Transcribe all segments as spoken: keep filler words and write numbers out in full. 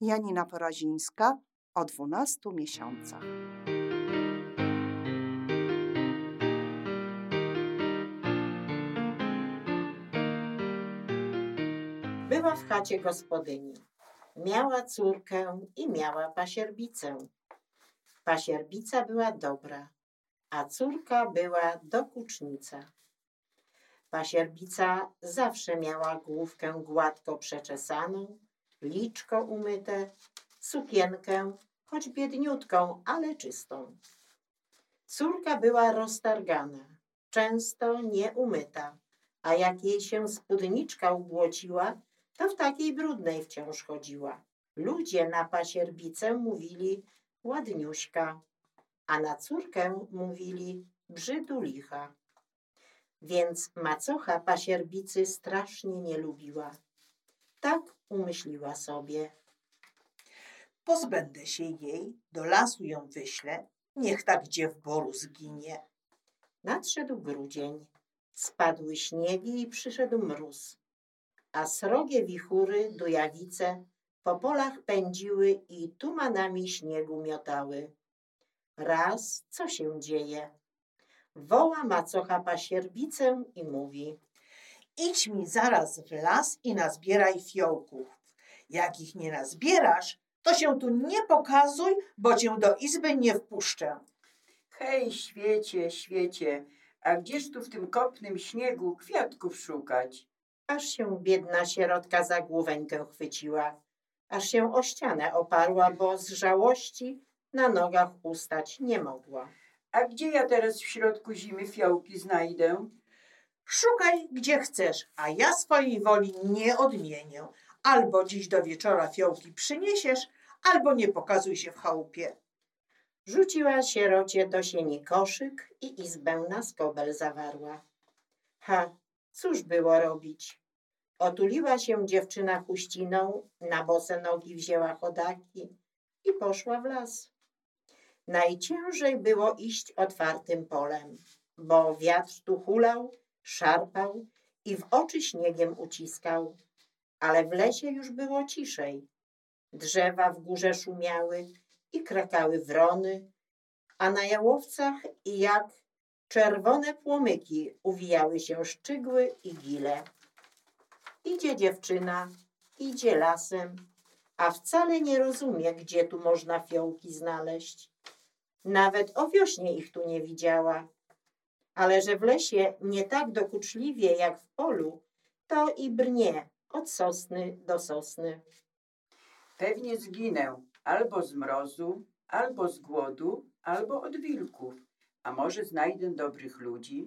Janina Porazińska o dwunastu miesiącach. Była w chacie gospodyni. Miała córkę i miała pasierbicę. Pasierbica była dobra, a córka była dokucznica. Pasierbica zawsze miała główkę gładko przeczesaną, liczko umyte, sukienkę, choć biedniutką, ale czystą. Córka była roztargana, często nieumyta, a jak jej się spódniczka ubłociła, to w takiej brudnej wciąż chodziła. Ludzie na pasierbicę mówili ładniuśka, a na córkę mówili brzydulicha. Więc macocha pasierbicy strasznie nie lubiła. Tak umyśliła sobie. Pozbędę się jej, do lasu ją wyślę, niech tak gdzie w bolu zginie. Nadszedł grudzień, spadły śniegi i przyszedł mróz, a srogie wichury, dujawice po polach pędziły i tumanami śniegu miotały. Raz, co się dzieje? Woła macocha pasierbicę i mówi: idź mi zaraz w las i nazbieraj fiołków. Jak ich nie nazbierasz, to się tu nie pokazuj, bo cię do izby nie wpuszczę. Hej, świecie, świecie, a gdzież tu w tym kopnym śniegu kwiatków szukać? Aż się biedna sierotka za główękę chwyciła, aż się o ścianę oparła, bo z żałości na nogach ustać nie mogła. A gdzie ja teraz w środku zimy fiołki znajdę? Szukaj gdzie chcesz, a ja swojej woli nie odmienię. Albo dziś do wieczora fiołki przyniesiesz, albo nie pokazuj się w chałupie. Rzuciła sierocie do sieni koszyk i izbę na skobel zawarła. Ha, cóż było robić? Otuliła się dziewczyna chuściną, na bose nogi wzięła chodaki i poszła w las. Najciężej było iść otwartym polem, bo wiatr tu hulał, szarpał i w oczy śniegiem uciskał. Ale w lesie już było ciszej. Drzewa w górze szumiały i krakały wrony, a na jałowcach i jak czerwone płomyki uwijały się szczygły i gile. Idzie dziewczyna, idzie lasem, a wcale nie rozumie, gdzie tu można fiołki znaleźć. Nawet o wiośnie ich tu nie widziała. Ale że w lesie nie tak dokuczliwie jak w polu, to i brnie od sosny do sosny. Pewnie zginę albo z mrozu, albo z głodu, albo od wilków. A może znajdę dobrych ludzi?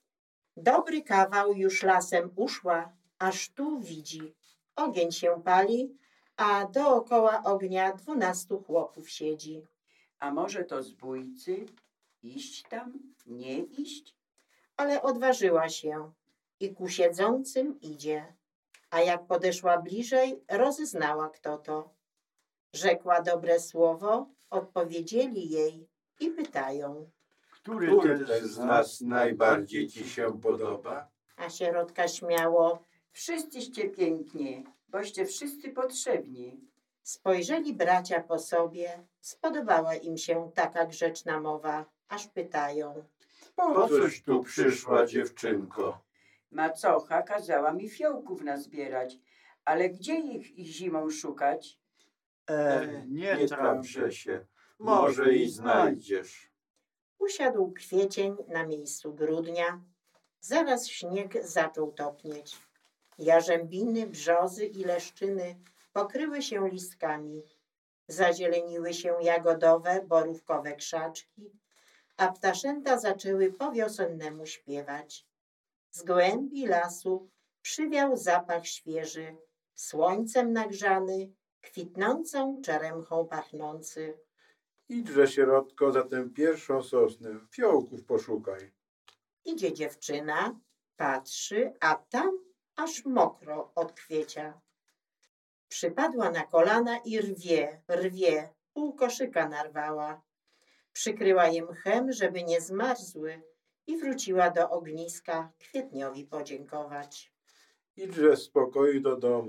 Dobry kawał już lasem uszła, aż tu widzi. Ogień się pali, a dookoła ognia dwunastu chłopów siedzi. A może to zbójcy? Iść tam? Nie iść? Ale odważyła się i ku siedzącym idzie. A jak podeszła bliżej, rozeznała, kto to. Rzekła dobre słowo, odpowiedzieli jej i pytają. Który, Który też z nas najbardziej ci się podoba? A sierotka śmiało. Wszyscyście piękni, boście wszyscy potrzebni. Spojrzeli bracia po sobie, spodobała im się taka grzeczna mowa, aż pytają. Po coś tu przyszła, dziewczynko? Macocha kazała mi fiołków nazbierać, ale gdzie ich zimą szukać? E, nie, nie tramże się, może i znajdziesz. Usiadł kwiecień na miejscu grudnia, zaraz śnieg zaczął topnieć. Jarzębiny, brzozy i leszczyny pokryły się listkami. Zazieleniły się jagodowe, borówkowe krzaczki, a ptaszęta zaczęły po wiosennemu śpiewać. Z głębi lasu przywiał zapach świeży, słońcem nagrzany, kwitnącą czeremchą pachnący. Idźże, sierotko, za tę pierwszą sosnę, fiołków poszukaj. Idzie dziewczyna, patrzy, a tam aż mokro od kwiecia. Przypadła na kolana i rwie, rwie, pół koszyka narwała. Przykryła je mchem, żeby nie zmarzły i wróciła do ogniska kwietniowi podziękować. Idźże w spokoju do domu,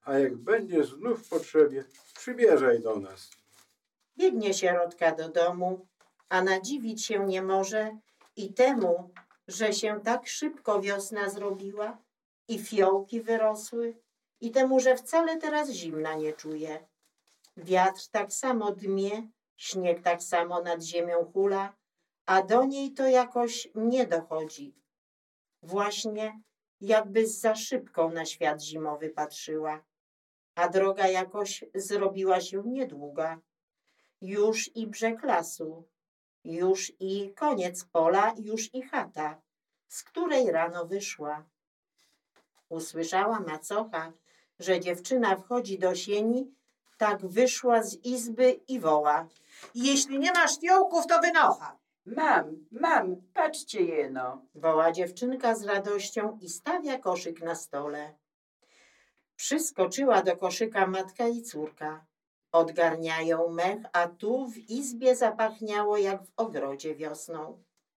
A jak będziesz znów w potrzebie, przybierzaj do nas. Biegnie sierotka do domu, a nadziwić się nie może i temu, że się tak szybko wiosna zrobiła i fiołki wyrosły, i temu, że wcale teraz zimna nie czuje. Wiatr tak samo dmie, śnieg tak samo nad ziemią hula, a do niej to jakoś nie dochodzi. Właśnie jakby za szybką na świat zimowy patrzyła, a droga jakoś zrobiła się niedługa. Już i brzeg lasu, już i koniec pola, już i chata, z której rano wyszła. Usłyszała macocha, że dziewczyna wchodzi do sieni, tak wyszła z izby i woła. Jeśli nie masz fiołków, to wynocha. Mam, mam, patrzcie jeno. Woła dziewczynka z radością i stawia koszyk na stole. Przyskoczyła do koszyka matka i córka. Odgarniają mech, a tu w izbie zapachniało jak w ogrodzie wiosną.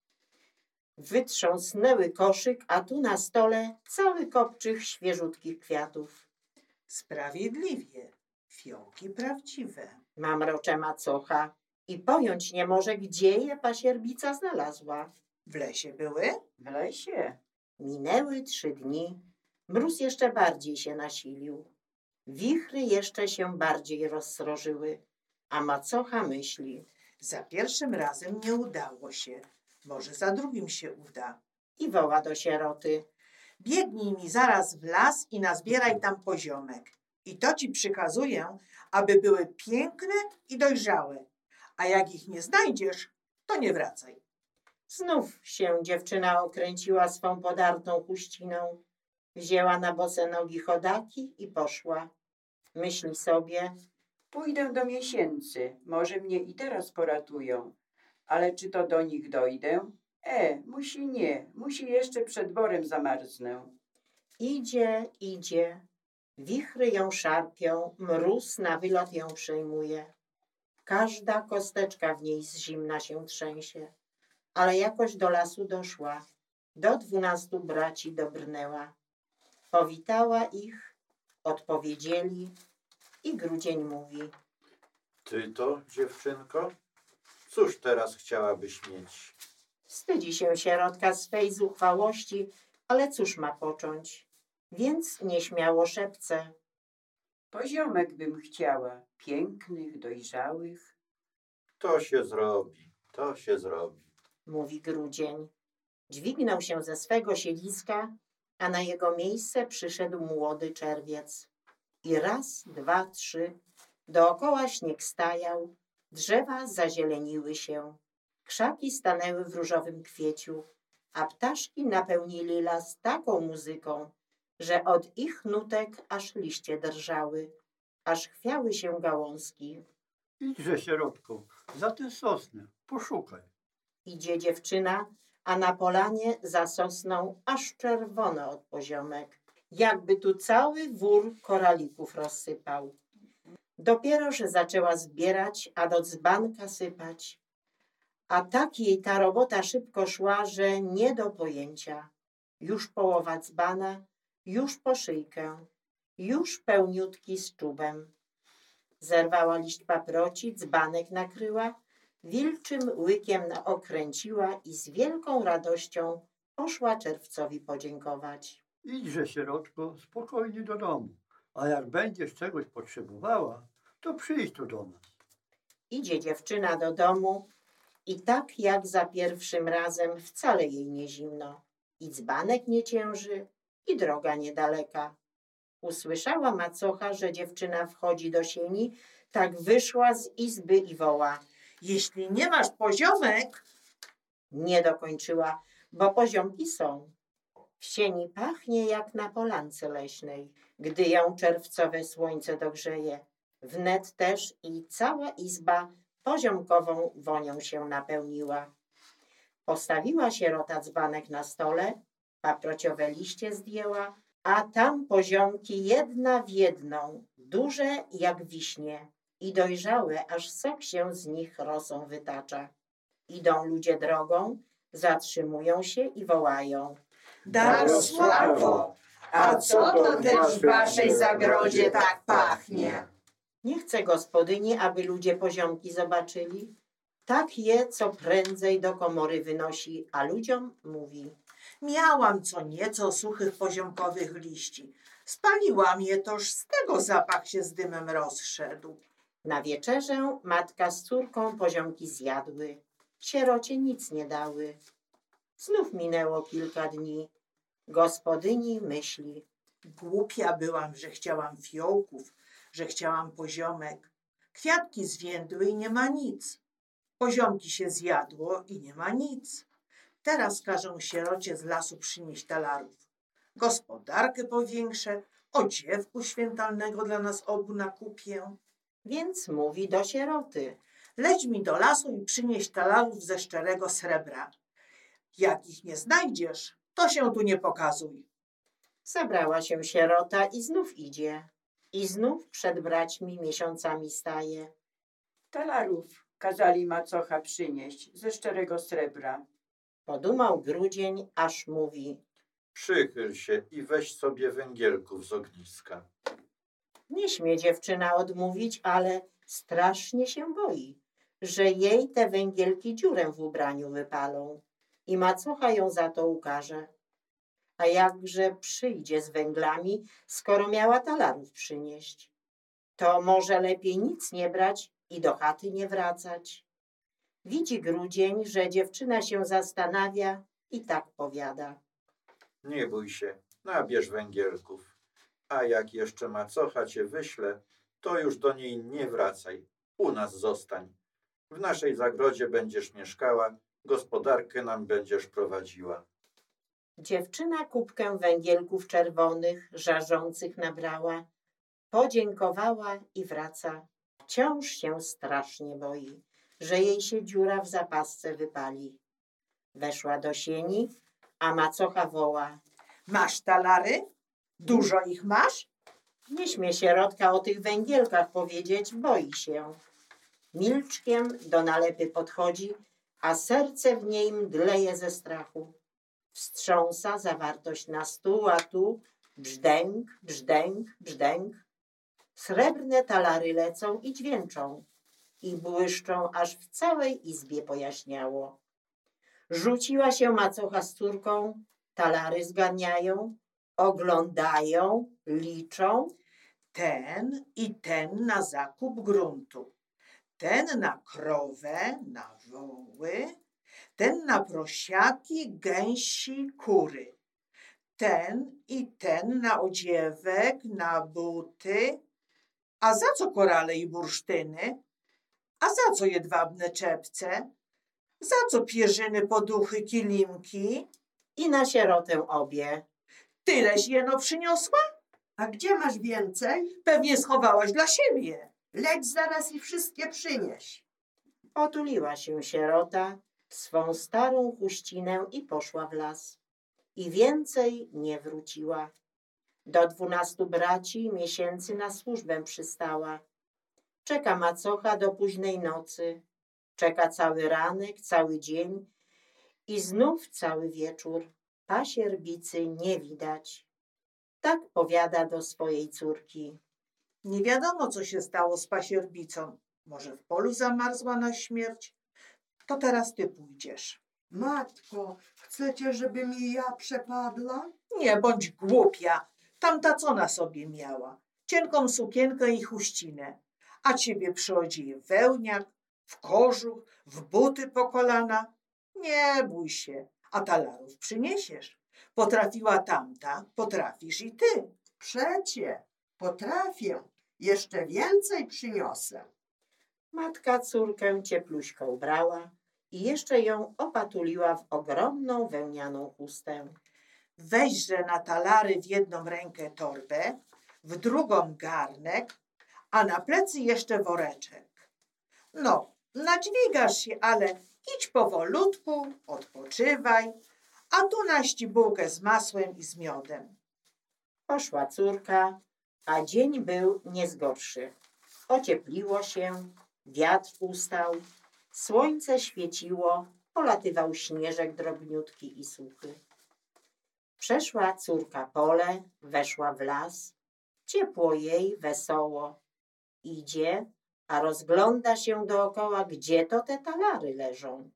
Wytrząsnęły koszyk, a tu na stole cały kopczych świeżutkich kwiatów. Sprawiedliwie, fiołki prawdziwe. Mamrocze macocha i pojąć nie może, gdzie je pasierbica znalazła. W lesie były? W lesie. Minęły trzy dni. Mróz jeszcze bardziej się nasilił. Wichry jeszcze się bardziej rozsrożyły, a macocha myśli. Za pierwszym razem nie udało się. Może za drugim się uda. I woła do sieroty. Biegnij mi zaraz w las i nazbieraj tam poziomek. I to ci przykazuję, aby były piękne i dojrzałe. A jak ich nie znajdziesz, to nie wracaj. Znów się dziewczyna okręciła swą podartą chuściną. Wzięła na bose nogi chodaki i poszła. Myśli sobie. Pójdę do miesięcy, może mnie i teraz poratują. Ale czy to do nich dojdę? E, musi nie, musi jeszcze przed borem zamarznę. Idzie, idzie. Wichry ją szarpią, mróz na wylot ją przejmuje. Każda kosteczka w niej z zimna się trzęsie. Ale jakoś do lasu doszła. Do dwunastu braci dobrnęła. Powitała ich, odpowiedzieli i grudzień mówi. Ty to, dziewczynko? Cóż teraz chciałabyś mieć? Wstydzi się sierotka swej zuchwałości, ale cóż ma począć? Więc nieśmiało szepce. Poziomek bym chciała, pięknych, dojrzałych. To się zrobi, to się zrobi. Mówi grudzień. Dźwignął się ze swego siedliska, a na jego miejsce przyszedł młody czerwiec. I raz, dwa, trzy, dookoła śnieg stajał, drzewa zazieleniły się, krzaki stanęły w różowym kwieciu, a ptaszki napełnili las taką muzyką, że od ich nutek aż liście drżały, aż chwiały się gałązki. Idźże, sierotko, za tę sosnę, poszukaj. Idzie dziewczyna, a na polanie za sosną aż czerwono od poziomek, jakby tu cały wór koralików rozsypał. Dopiero, że zaczęła zbierać, a do dzbanka sypać. A tak jej ta robota szybko szła, że nie do pojęcia. Już połowa dzbana, już po szyjkę, już pełniutki z czubem. Zerwała liść paproci, dzbanek nakryła, wilczym łykiem okręciła i z wielką radością poszła czerwcowi podziękować. Idźże, sierotko, spokojnie do domu, a jak będziesz czegoś potrzebowała, to przyjdź tu do nas. Idzie dziewczyna do domu i tak jak za pierwszym razem wcale jej nie zimno. I dzbanek nie cięży, i droga niedaleka. Usłyszała macocha, że dziewczyna wchodzi do sieni, tak wyszła z izby i woła. Jeśli nie masz poziomek, Nie dokończyła, bo poziomki są. W sieni pachnie jak na polance leśnej, gdy ją czerwcowe słońce dogrzeje. Wnet też i cała izba poziomkową wonią się napełniła. Postawiła sierota dzbanek na stole, paprociowe liście zdjęła, a tam poziomki jedna w jedną, duże jak wiśnie i dojrzałe, aż sok się z nich rosą wytacza. Idą ludzie drogą, zatrzymują się i wołają. Darosławo, A co to też w waszej zagrodzie tak pachnie? Nie chce gospodyni, aby ludzie poziomki zobaczyli. Tak je co prędzej do komory wynosi, a ludziom mówi: Miałam co nieco suchych poziomkowych liści. Spaliłam je, toż z tego zapach się z dymem rozszedł. Na wieczerzę matka z córką poziomki zjadły. Sierocie nic nie dały. Znów minęło kilka dni. Gospodyni myśli: Głupia byłam, że chciałam fiołków, że chciałam poziomek. Kwiatki zwiędły i nie ma nic. Poziomki się zjadło i nie ma nic. Teraz każą sierocie z lasu przynieść talarów. Gospodarkę powiększę, odziewku świętalnego dla nas obu nakupię. Więc mówi do sieroty: Leć mi do lasu i przynieś talarów ze szczerego srebra. Jak ich nie znajdziesz, to się tu nie pokazuj. Zabrała się sierota i znów idzie. I znów przed braćmi miesiącami staje. Talarów kazali macocha przynieść ze szczerego srebra. Podumał grudzień, aż mówi: Przychyl się i weź sobie węgielków z ogniska. Nie śmie dziewczyna odmówić, ale strasznie się boi, że jej te węgielki dziurę w ubraniu wypalą i macocha ją za to ukarze. A jakże przyjdzie z węglami, skoro miała talarów przynieść? To może lepiej nic nie brać i do chaty nie wracać. Widzi grudzień, że dziewczyna się zastanawia i tak powiada: Nie bój się, nabierz węgielków. A jak jeszcze macocha cię wyśle, to już do niej nie wracaj. U nas zostań. W naszej zagrodzie będziesz mieszkała, gospodarkę nam będziesz prowadziła. Dziewczyna kubkę węgielków czerwonych, żarzących nabrała, podziękowała i wraca. Wciąż się strasznie boi, że jej się dziura w zapasce wypali. Weszła do sieni, a macocha woła: Masz talary? Dużo ich masz? Nie śmie sierotka o tych węgielkach powiedzieć, boi się. Milczkiem do nalepy podchodzi, a serce w niej mdleje ze strachu. Wstrząsa zawartość na stół, a tu brzdęk, brzdęk, brzdęk. Srebrne talary lecą i dźwięczą i błyszczą, aż w całej izbie pojaśniało. Rzuciła się macocha z córką, talary zganiają, oglądają, liczą. Ten i ten na zakup gruntu. Ten na krowę, na woły. Ten na prosiaki, gęsi, kury. Ten i ten na odziewek, na buty. A za co korale i bursztyny? A za co jedwabne czepce? Za co pierzyny, poduchy, kilimki? I na sierotę obie. Tyleś jeno przyniosła? A gdzie masz więcej? Pewnie schowałaś dla siebie. Leć zaraz i wszystkie przynieś. Otuliła się sierota w swą starą chuścinę i poszła w las. I więcej nie wróciła. Do dwunastu braci miesięcy na służbę przystała. Czeka macocha do późnej nocy. Czeka cały ranek, cały dzień i znów cały wieczór. Pasierbicy nie widać. Tak powiada do swojej córki. Nie wiadomo, co się stało z pasierbicą. Może w polu zamarzła na śmierć? To teraz ty pójdziesz. Matko, chcecie, żebym i ja przepadła? Nie bądź głupia. Tamta co na sobie miała? Cienką sukienkę i chuścinę. A ciebie przyodzieje wełniak, w kożuch, w buty po kolana. Nie bój się, a talarów przyniesiesz. Potrafiła tamta, potrafisz i ty. Przecie, potrafię. Jeszcze więcej przyniosę. Matka córkę ciepluśko ubrała i jeszcze ją opatuliła w ogromną wełnianą chustę. Weźże na talary w jedną rękę torbę, w drugą garnek, a na plecy jeszcze woreczek. No, nadźwigasz się, ale idź powolutku, odpoczywaj, a tu naści bułkę z masłem i z miodem. Poszła córka, a dzień był nie z gorszych. Ociepliło się, wiatr ustał, słońce świeciło, polatywał śnieżek drobniutki i suchy. Przeszła córka pole, weszła w las. Ciepło jej, wesoło. Idzie, a rozgląda się dookoła, gdzie to te talary leżą.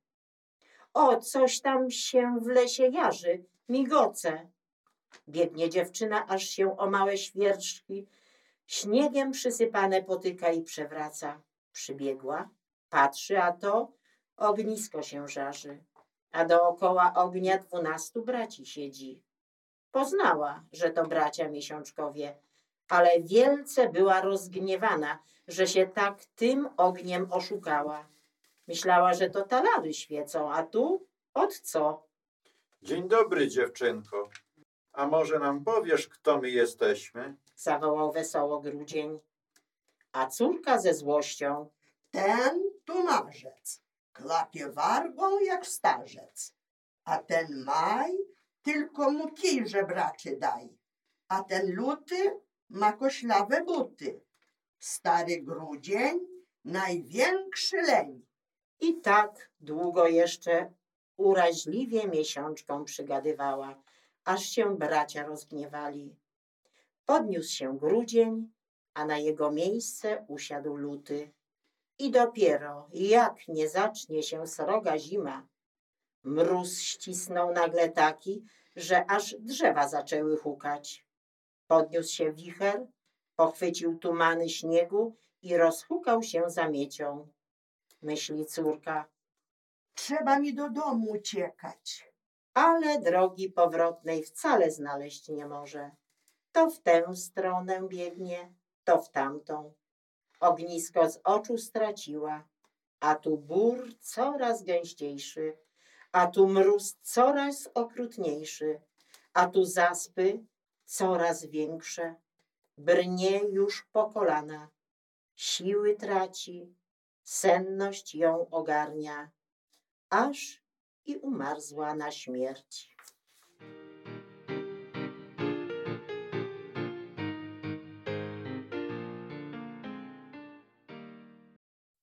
O, coś tam się w lesie jarzy, migoce. Biegnie dziewczyna, aż się o małe świerczki śniegiem przysypane potyka i przewraca. Przybiegła, patrzy, a to ognisko się żarzy, a dookoła ognia dwunastu braci siedzi. Poznała, że to bracia miesiączkowie, ale wielce była rozgniewana, że się tak tym ogniem oszukała. Myślała, że to talary świecą, a tu od co? Dzień dobry, dziewczynko. A może nam powiesz, kto my jesteśmy? Zawołał wesoło grudzień. A córka ze złością: Ten tu marzec, klapie wargą jak starzec. A ten maj tylko mu kij żebraczy daj. A ten luty ma koślawe buty. Stary grudzień, największy leń. I tak długo jeszcze uraźliwie miesiączką przygadywała, aż się bracia rozgniewali. Podniósł się grudzień, a na jego miejsce usiadł luty. I dopiero jak nie zacznie się sroga zima, mróz ścisnął nagle taki, że aż drzewa zaczęły hukać. Podniósł się wicher, pochwycił tumany śniegu i rozhukał się zamiecią. Myśli córka, Trzeba mi do domu uciekać. ale drogi powrotnej wcale znaleźć nie może. To w tę stronę biegnie, to w tamtą. Ognisko z oczu straciła, a tu bór coraz gęściejszy, a tu mróz coraz okrutniejszy, a tu zaspy coraz większe. Brnie już po kolana, siły traci, senność ją ogarnia, aż i umarzła na śmierć.